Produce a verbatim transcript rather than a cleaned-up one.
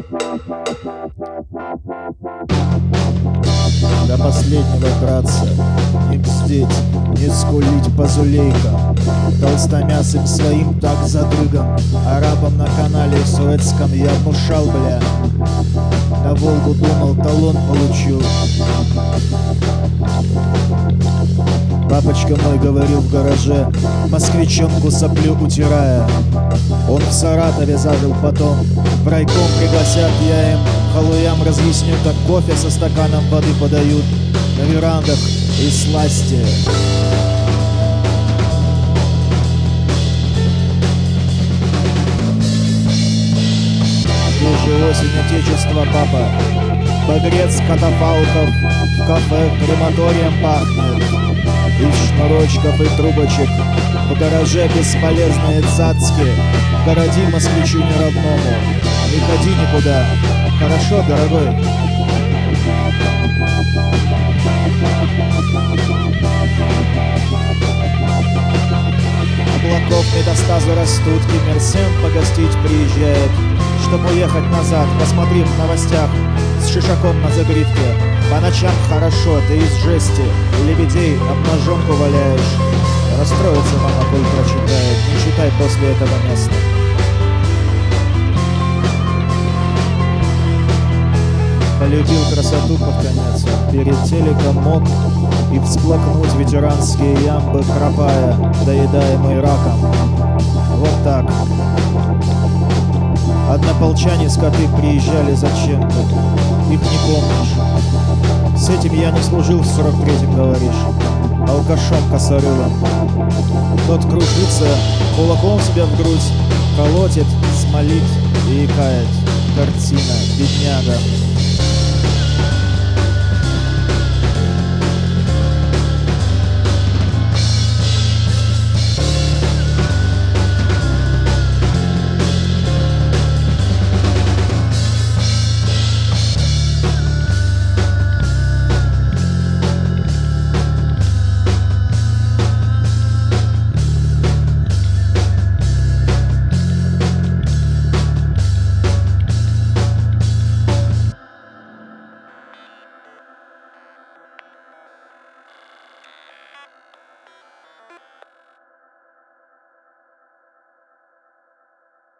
До последнего драться, не бздеть, не скулить позулейка. Толстомясым своим так задрыгом, арабам на канале Суэцком я мушал, бля. На Волгу думал, талон получу. Папочка мой говорил в гараже, москвичонку соплю утирая. Он в Саратове зажил потом, в райком пригласят, я им халуям разъясню, как кофе со стаканом воды подают на верандах и сласти. Свежая осень отечества, папа. Багрец катафалков, в кафе крематорием пахнет. Из шнурочков и трубочек в гараже бесполезные цацки. Городи москвичу неродному, не ходи никуда. Хорошо, дорогой? Облаков метастазы растут, Киммерсен погостить приезжает. Чтоб уехать назад, посмотри в новостях с шишаком на загривке. По ночам хорошо, ты из жести лебедей обнаженку валяешь. Расстроится мама, коль прочитает, не читай после этого места. Полюбил красоту под конец, перед телеком мог и всплакнуть ветеранские ямбы, кропая, доедаемый раком. Вот так. Однополчане скоты приезжали зачем-то, их не помнишь. С этим я не служил в сорок третьем, говоришь, алкашом косорылым. Тот кружится, кулаком себя в грудь колотит, смолит и икает. Картина, бедняга.